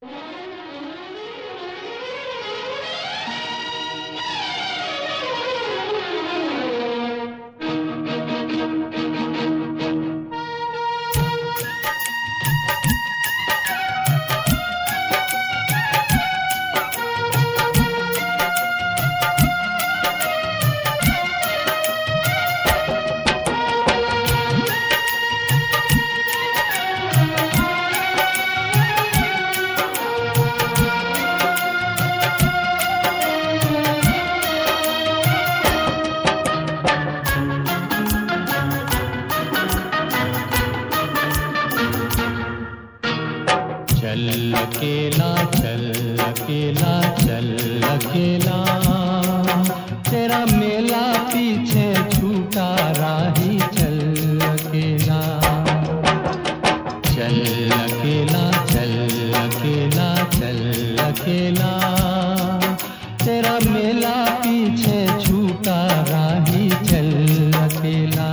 चल अकेला चल अकेला चल अकेला, तेरा मेला पीछे छूटा राही चल अकेला। चल अकेला चल अकेला चल अकेला, तेरा मेला पीछे छूटा राही चल अकेला।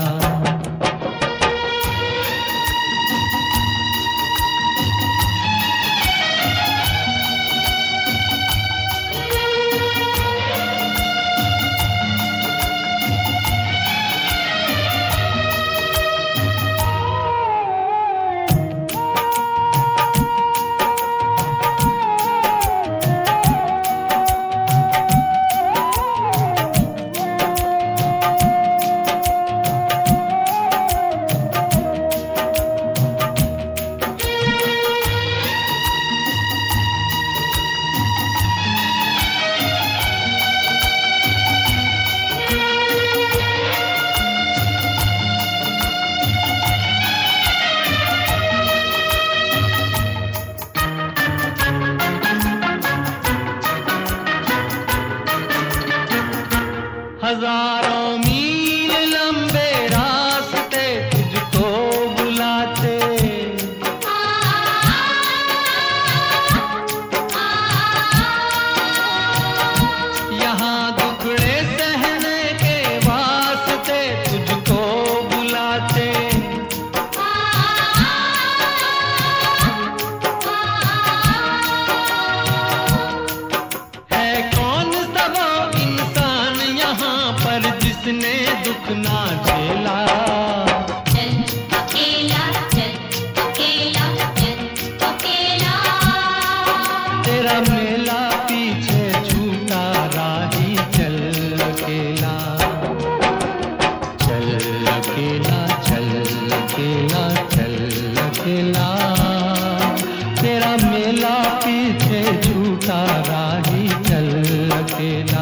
हजारों मील लंबे रास्ते तुझको बुलाते, यहाँ दुखड़े सहने के वास्ते तुझको बुलाते। है कौन सा वो इंसान यहाँ पर जिसने दुख ना झेला। चल अकेला चल अकेला चल अकेला, तेरा मेला पीछे छूटा राही चल अकेला। चल अकेला चल अकेला चल अकेला, तेरा मेला पीछे छूटा राही चल अकेला।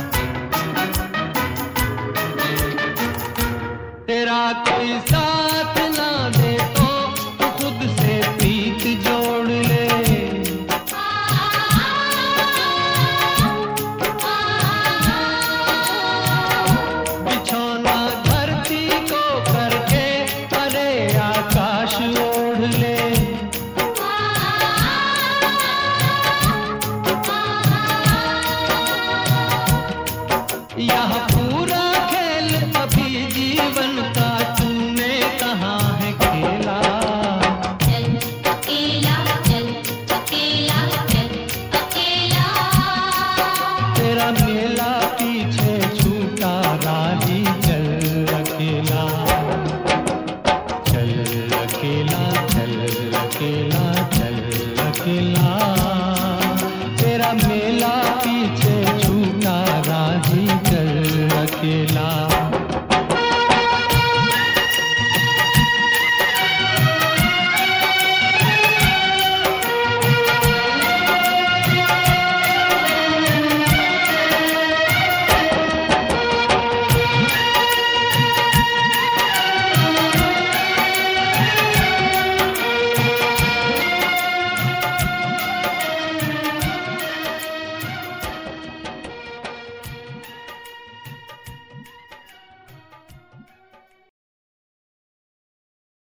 तेरा कोई साथ